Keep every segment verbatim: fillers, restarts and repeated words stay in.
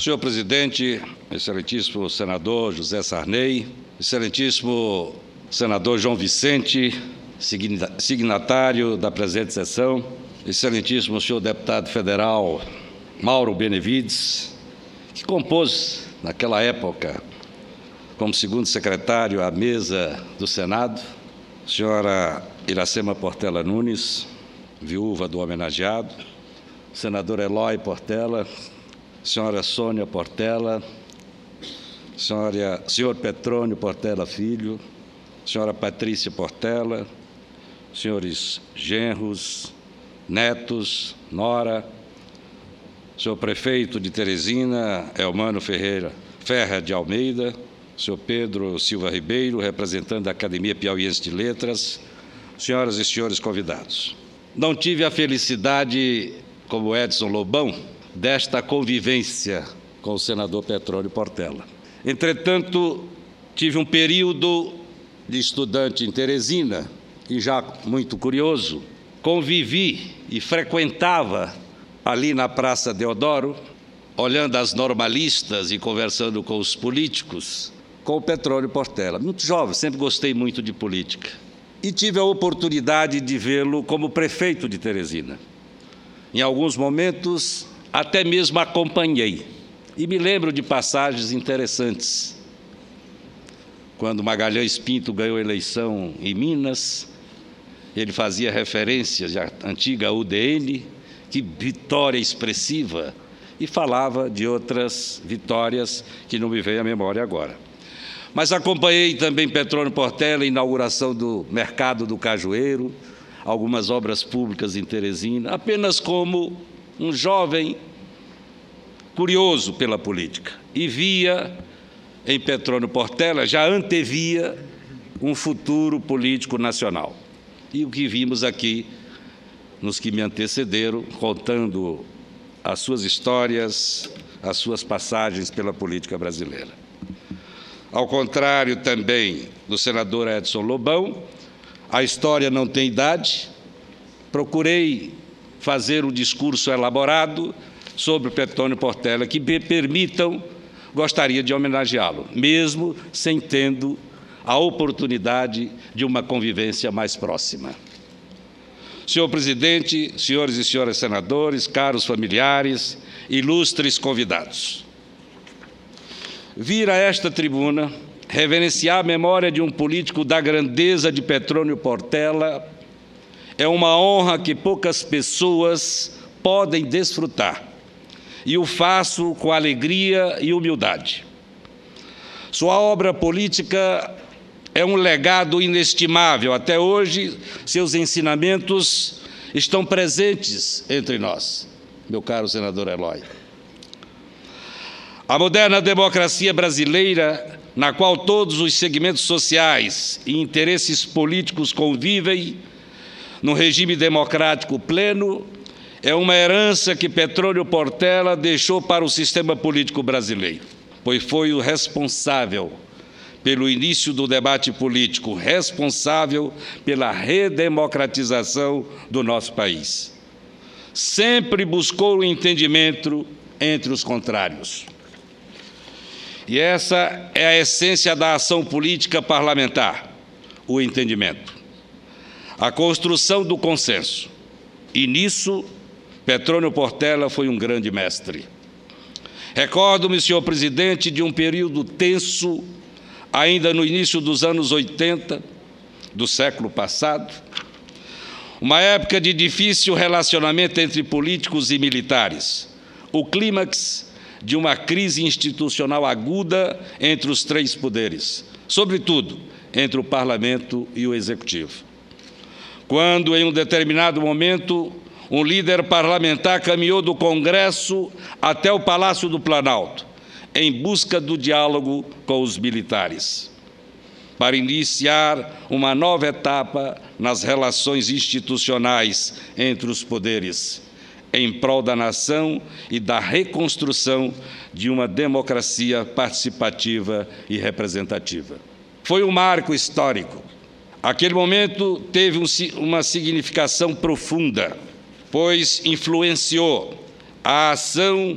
Senhor presidente, excelentíssimo senador José Sarney, excelentíssimo senador João Vicente, signatário da presente sessão, excelentíssimo senhor deputado federal Mauro Benevides, que compôs, naquela época, como segundo secretário à mesa do Senado, senhora Iracema Portela Nunes, viúva do homenageado, senador Eloy Portela, senhora Sônia Portela, senhora, senhor Petrônio Portela Filho, senhora Patrícia Portela, senhores genros, netos, nora, senhor prefeito de Teresina, Elmano Ferreira Ferra de Almeida, senhor Pedro Silva Ribeiro, representante da Academia Piauiense de Letras, senhoras e senhores convidados. Não tive a felicidade, como Edson Lobão, desta convivência com o senador Petrônio Portela. Entretanto, tive um período de estudante em Teresina, e já muito curioso, convivi e frequentava ali na Praça Deodoro, olhando as normalistas e conversando com os políticos, com o Petrônio Portela. Muito jovem, sempre gostei muito de política. E tive a oportunidade de vê-lo como prefeito de Teresina. Em alguns momentos, até mesmo acompanhei. E me lembro de passagens interessantes. Quando Magalhães Pinto ganhou a eleição em Minas, ele fazia referências à antiga U D N, que vitória expressiva, e falava de outras vitórias que não me veio à memória agora. Mas acompanhei também Petrônio Portela, a inauguração do Mercado do Cajueiro, algumas obras públicas em Teresina, apenas como um jovem curioso pela política. E via em Petrônio Portela, já antevia um futuro político nacional. E o que vimos aqui, nos que me antecederam, contando as suas histórias, as suas passagens pela política brasileira. Ao contrário também do senador Edson Lobão, a história não tem idade. Procurei fazer um discurso elaborado sobre Petrônio Portela, que me permitam, gostaria de homenageá-lo, mesmo sem tendo a oportunidade de uma convivência mais próxima. Senhor presidente, senhores e senhoras senadores, caros familiares, ilustres convidados. Vir a esta tribuna reverenciar a memória de um político da grandeza de Petrônio Portela é uma honra que poucas pessoas podem desfrutar, e o faço com alegria e humildade. Sua obra política é um legado inestimável. Até hoje, seus ensinamentos estão presentes entre nós, meu caro senador Eloy. A moderna democracia brasileira, na qual todos os segmentos sociais e interesses políticos convivem num regime democrático pleno, é uma herança que Petrônio Portela deixou para o sistema político brasileiro, pois foi o responsável pelo início do debate político, responsável pela redemocratização do nosso país. Sempre buscou o entendimento entre os contrários. E essa é a essência da ação política parlamentar, o entendimento, a construção do consenso. E nisso, Petrônio Portela foi um grande mestre. Recordo-me, senhor presidente, de um período tenso, ainda no início dos anos oitenta, do século passado, uma época de difícil relacionamento entre políticos e militares, o clímax de uma crise institucional aguda entre os três poderes, sobretudo entre o Parlamento e o Executivo. Quando, em um determinado momento, um líder parlamentar caminhou do Congresso até o Palácio do Planalto, em busca do diálogo com os militares, para iniciar uma nova etapa nas relações institucionais entre os poderes, em prol da nação e da reconstrução de uma democracia participativa e representativa. Foi um marco histórico. Aquele momento teve um, uma significação profunda, pois influenciou a ação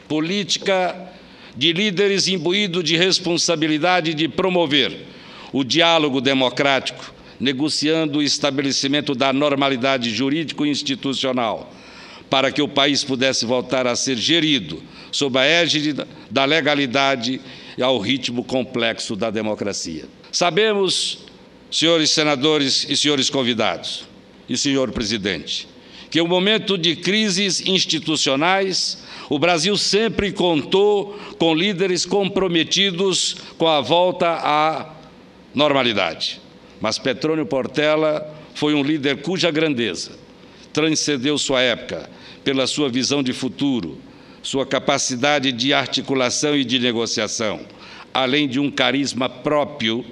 política de líderes imbuídos de responsabilidade de promover o diálogo democrático, negociando o estabelecimento da normalidade jurídico-institucional, para que o país pudesse voltar a ser gerido sob a égide da legalidade e ao ritmo complexo da democracia. Sabemos, senhores senadores e senhores convidados, e senhor presidente, que em um momento de crises institucionais, o Brasil sempre contou com líderes comprometidos com a volta à normalidade. Mas Petrônio Portela foi um líder cuja grandeza transcendeu sua época pela sua visão de futuro, sua capacidade de articulação e de negociação, além de um carisma próprio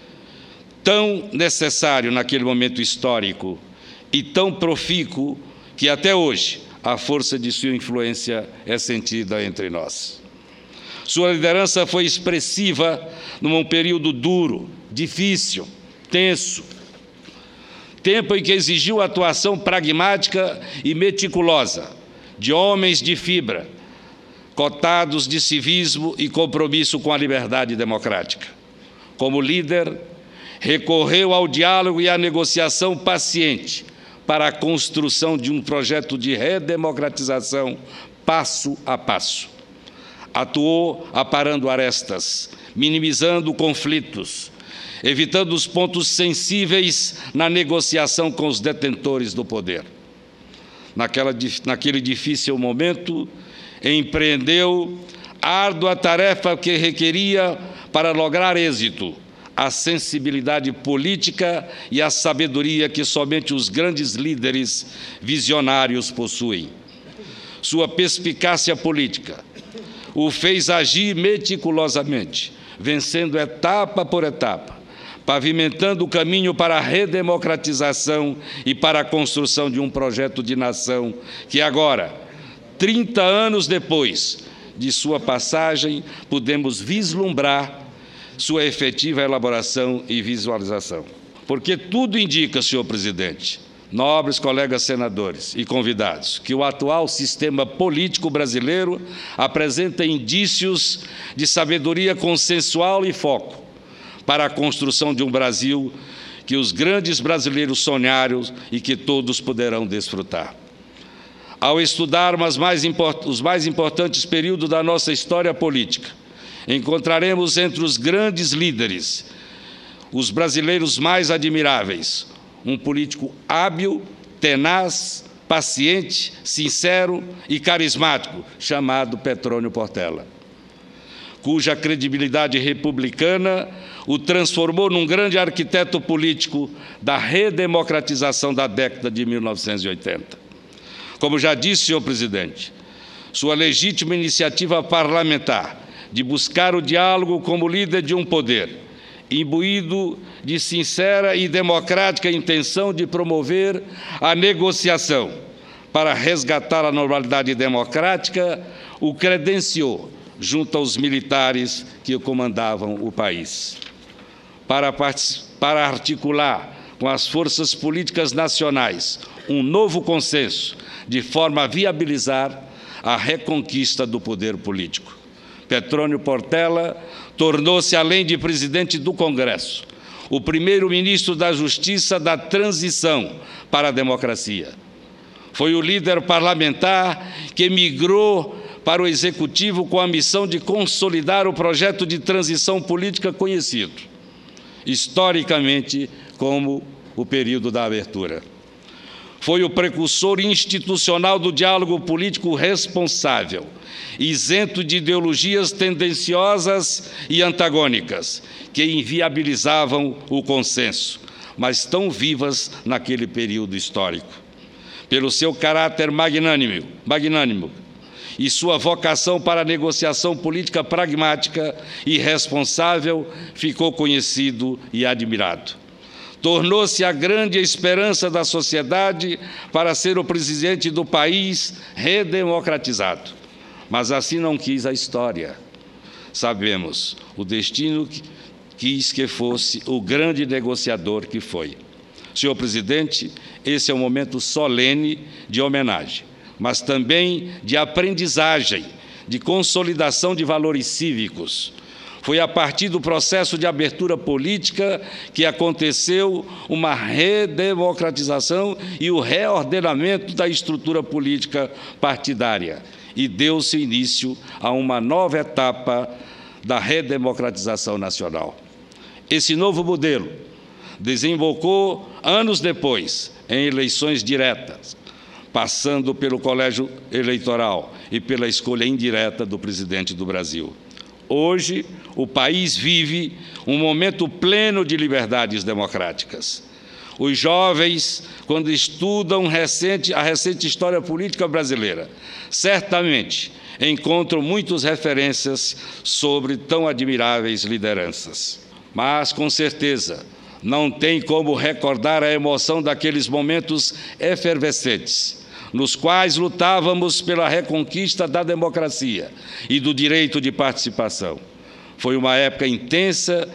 tão necessário naquele momento histórico e tão profícuo que até hoje a força de sua influência é sentida entre nós. Sua liderança foi expressiva num período duro, difícil, tenso, tempo em que exigiu atuação pragmática e meticulosa de homens de fibra, cotados de civismo e compromisso com a liberdade democrática. Como líder, recorreu ao diálogo e à negociação paciente para a construção de um projeto de redemocratização passo a passo. Atuou aparando arestas, minimizando conflitos, evitando os pontos sensíveis na negociação com os detentores do poder. Naquela, naquele difícil momento, empreendeu árdua tarefa que requeria, para lograr êxito, a sensibilidade política e a sabedoria que somente os grandes líderes visionários possuem. Sua perspicácia política o fez agir meticulosamente, vencendo etapa por etapa, pavimentando o caminho para a redemocratização e para a construção de um projeto de nação que agora, trinta anos depois de sua passagem, podemos vislumbrar sua efetiva elaboração e visualização. Porque tudo indica, senhor presidente, nobres colegas senadores e convidados, que o atual sistema político brasileiro apresenta indícios de sabedoria consensual e foco para a construção de um Brasil que os grandes brasileiros sonharam e que todos poderão desfrutar. Ao estudarmos mais os mais importantes períodos da nossa história política, encontraremos entre os grandes líderes os brasileiros mais admiráveis, um político hábil, tenaz, paciente, sincero e carismático, chamado Petrônio Portela, cuja credibilidade republicana o transformou num grande arquiteto político da redemocratização da década de mil novecentos e oitenta. Como já disse, senhor presidente, sua legítima iniciativa parlamentar de buscar o diálogo como líder de um poder, imbuído de sincera e democrática intenção de promover a negociação para resgatar a normalidade democrática, o credenciou junto aos militares que comandavam o país. Para, para articular com as forças políticas nacionais um novo consenso, de forma a viabilizar a reconquista do poder político. Petrônio Portela tornou-se, além de presidente do Congresso, o primeiro ministro da Justiça da transição para a democracia. Foi o líder parlamentar que migrou para o Executivo com a missão de consolidar o projeto de transição política conhecido, historicamente, como o período da abertura. Foi o precursor institucional do diálogo político responsável, isento de ideologias tendenciosas e antagônicas, que inviabilizavam o consenso, mas tão vivas naquele período histórico. Pelo seu caráter magnânimo, magnânimo e sua vocação para a negociação política pragmática e responsável, ficou conhecido e admirado. Tornou-se a grande esperança da sociedade para ser o presidente do país redemocratizado. Mas assim não quis a história. Sabemos, o destino quis que fosse o grande negociador que foi. Senhor presidente, esse é um momento solene de homenagem, mas também de aprendizagem, de consolidação de valores cívicos. Foi a partir do processo de abertura política que aconteceu uma redemocratização e o reordenamento da estrutura política partidária, e deu-se início a uma nova etapa da redemocratização nacional. Esse novo modelo desembocou, anos depois, em eleições diretas, passando pelo colégio eleitoral e pela escolha indireta do presidente do Brasil. Hoje, o país vive um momento pleno de liberdades democráticas. Os jovens, quando estudam recente, a recente história política brasileira, certamente encontram muitas referências sobre tão admiráveis lideranças. Mas, com certeza, não tem como recordar a emoção daqueles momentos efervescentes, nos quais lutávamos pela reconquista da democracia e do direito de participação. Foi uma época intensa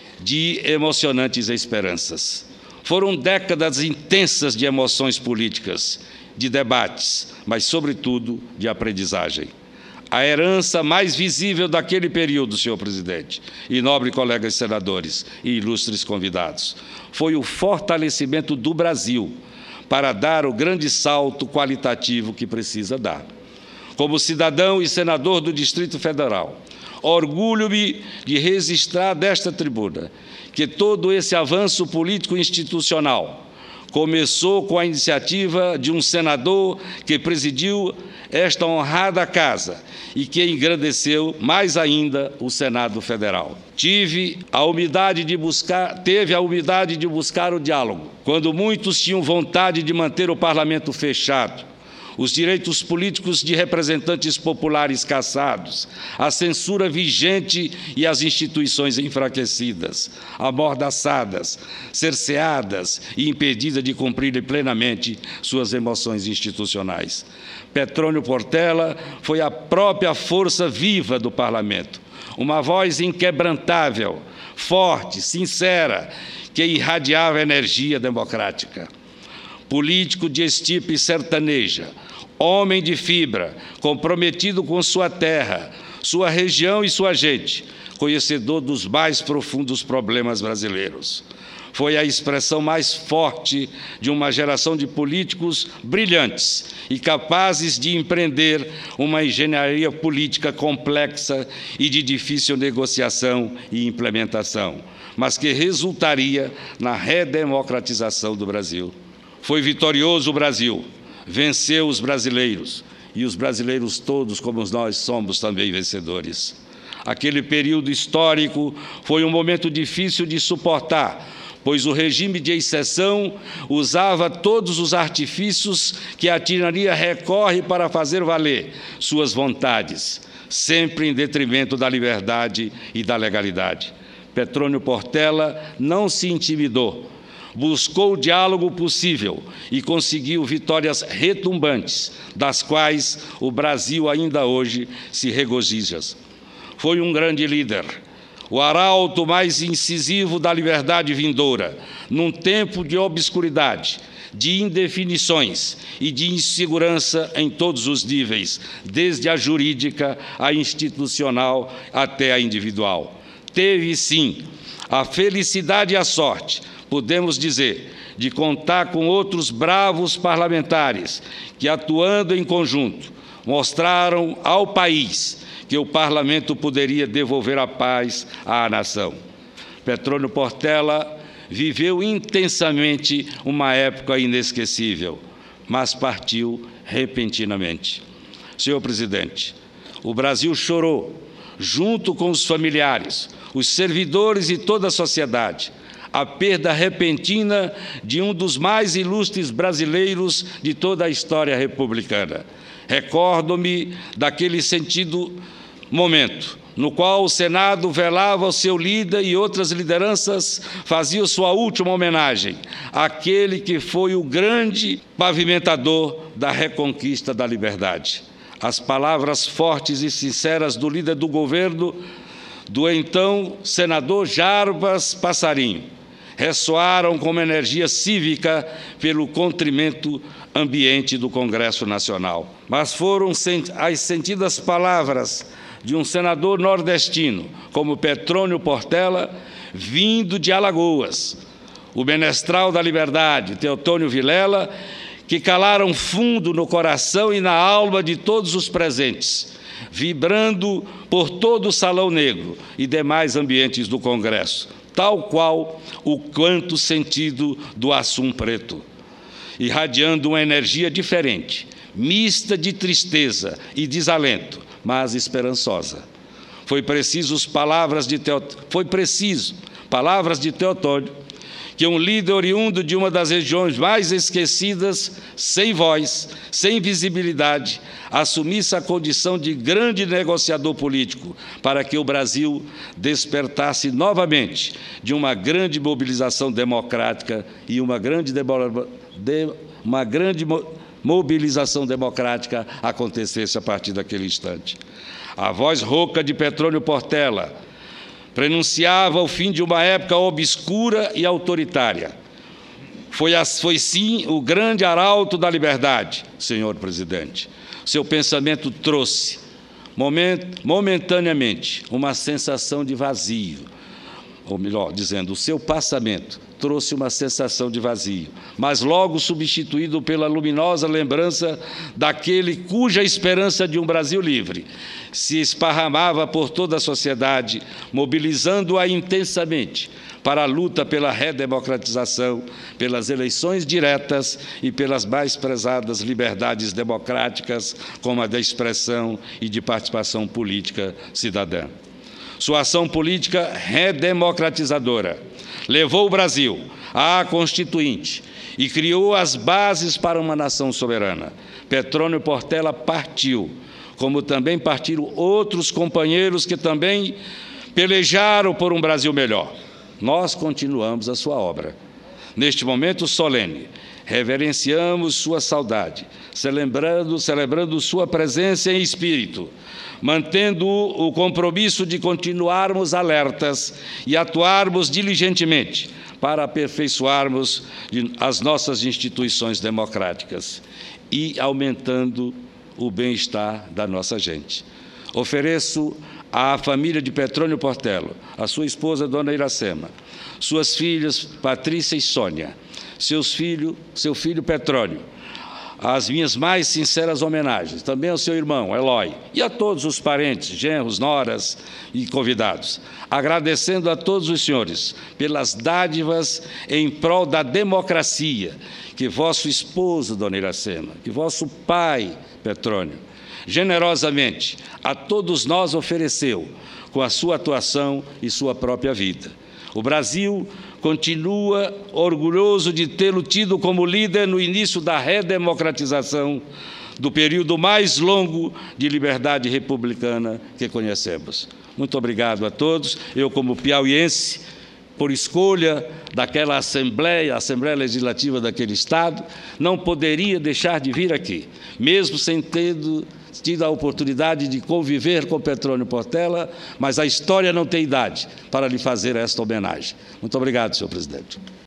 de emocionantes esperanças. Foram décadas intensas de emoções políticas, de debates, mas, sobretudo, de aprendizagem. A herança mais visível daquele período, senhor presidente, e nobres colegas senadores e ilustres convidados, foi o fortalecimento do Brasil para dar o grande salto qualitativo que precisa dar. Como cidadão e senador do Distrito Federal, orgulho-me de registrar desta tribuna que todo esse avanço político-institucional começou com a iniciativa de um senador que presidiu esta honrada casa e que engrandeceu mais ainda o Senado Federal. Tive a humildade de buscar, teve a humildade de buscar o diálogo, quando muitos tinham vontade de manter o parlamento fechado, os direitos políticos de representantes populares cassados, a censura vigente e as instituições enfraquecidas, amordaçadas, cerceadas e impedidas de cumprirem plenamente suas emoções institucionais. Petrônio Portela foi a própria força viva do parlamento, uma voz inquebrantável, forte, sincera, que irradiava energia democrática. Político de estirpe sertaneja, homem de fibra, comprometido com sua terra, sua região e sua gente, conhecedor dos mais profundos problemas brasileiros. Foi a expressão mais forte de uma geração de políticos brilhantes e capazes de empreender uma engenharia política complexa e de difícil negociação e implementação, mas que resultaria na redemocratização do Brasil. Foi vitorioso o Brasil, venceu os brasileiros, e os brasileiros todos, como nós, somos também vencedores. Aquele período histórico foi um momento difícil de suportar, pois o regime de exceção usava todos os artifícios que a tirania recorre para fazer valer suas vontades, sempre em detrimento da liberdade e da legalidade. Petrônio Portela não se intimidou, buscou o diálogo possível e conseguiu vitórias retumbantes, das quais o Brasil ainda hoje se regozija. Foi um grande líder, o arauto mais incisivo da liberdade vindoura, num tempo de obscuridade, de indefinições e de insegurança em todos os níveis, desde a jurídica, a institucional até a individual. Teve, sim, a felicidade e a sorte, podemos dizer, de contar com outros bravos parlamentares que, atuando em conjunto, mostraram ao país que o parlamento poderia devolver a paz à nação. Petrônio Portela viveu intensamente uma época inesquecível, mas partiu repentinamente. Senhor presidente, o Brasil chorou, junto com os familiares, os servidores e toda a sociedade, a perda repentina de um dos mais ilustres brasileiros de toda a história republicana. Recordo-me daquele sentido momento, no qual o Senado velava o seu líder e outras lideranças faziam sua última homenagem àquele que foi o grande pavimentador da reconquista da liberdade. As palavras fortes e sinceras do líder do governo, do então senador Jarbas Passarinho, ressoaram como energia cívica pelo contrimento ambiente do Congresso Nacional. Mas foram as sentidas palavras de um senador nordestino, como Petrônio Portela, vindo de Alagoas, o menestral da liberdade, Teotônio Vilela, que calaram fundo no coração e na alma de todos os presentes, vibrando por todo o Salão Negro e demais ambientes do Congresso, tal qual o canto sentido do assum preto, irradiando uma energia diferente, mista de tristeza e desalento, mas esperançosa. Foi preciso palavras de Teot... Foi preciso palavras de Teotônio, que um líder oriundo de uma das regiões mais esquecidas, sem voz, sem visibilidade, assumisse a condição de grande negociador político para que o Brasil despertasse novamente de uma grande mobilização democrática e uma grande, de... uma grande mobilização democrática acontecesse a partir daquele instante. A voz rouca de Petrônio Portela prenunciava o fim de uma época obscura e autoritária. Foi, foi sim o grande arauto da liberdade, senhor presidente. Seu pensamento trouxe, momentaneamente, uma sensação de vazio, ou melhor dizendo, o seu passamento trouxe uma sensação de vazio, mas logo substituído pela luminosa lembrança daquele cuja esperança de um Brasil livre se esparramava por toda a sociedade, mobilizando-a intensamente para a luta pela redemocratização, pelas eleições diretas e pelas mais prezadas liberdades democráticas, como a da expressão e de participação política cidadã. Sua ação política redemocratizadora levou o Brasil à Constituinte e criou as bases para uma nação soberana. Petrônio Portela partiu, como também partiram outros companheiros que também pelejaram por um Brasil melhor. Nós continuamos a sua obra. Neste momento solene, reverenciamos sua saudade, celebrando, celebrando sua presença em espírito, mantendo o compromisso de continuarmos alertas e atuarmos diligentemente para aperfeiçoarmos as nossas instituições democráticas e aumentando o bem-estar da nossa gente. Ofereço à família de Petrônio Portela, a sua esposa, Dona Iracema, suas filhas, Patrícia e Sônia, seus filho, seu filho Petrônio, as minhas mais sinceras homenagens, também ao seu irmão, Eloy, e a todos os parentes, genros, noras e convidados, agradecendo a todos os senhores pelas dádivas em prol da democracia que vosso esposo, Dona Iracema, que vosso pai, Petrônio, generosamente a todos nós ofereceu com a sua atuação e sua própria vida. O Brasil continua orgulhoso de tê-lo tido como líder no início da redemocratização do período mais longo de liberdade republicana que conhecemos. Muito obrigado a todos. Eu, como piauiense, por escolha daquela Assembleia, Assembleia Legislativa daquele Estado, não poderia deixar de vir aqui, mesmo sem ter tido a oportunidade de conviver com Petrônio Portela, mas a história não tem idade para lhe fazer esta homenagem. Muito obrigado, senhor presidente.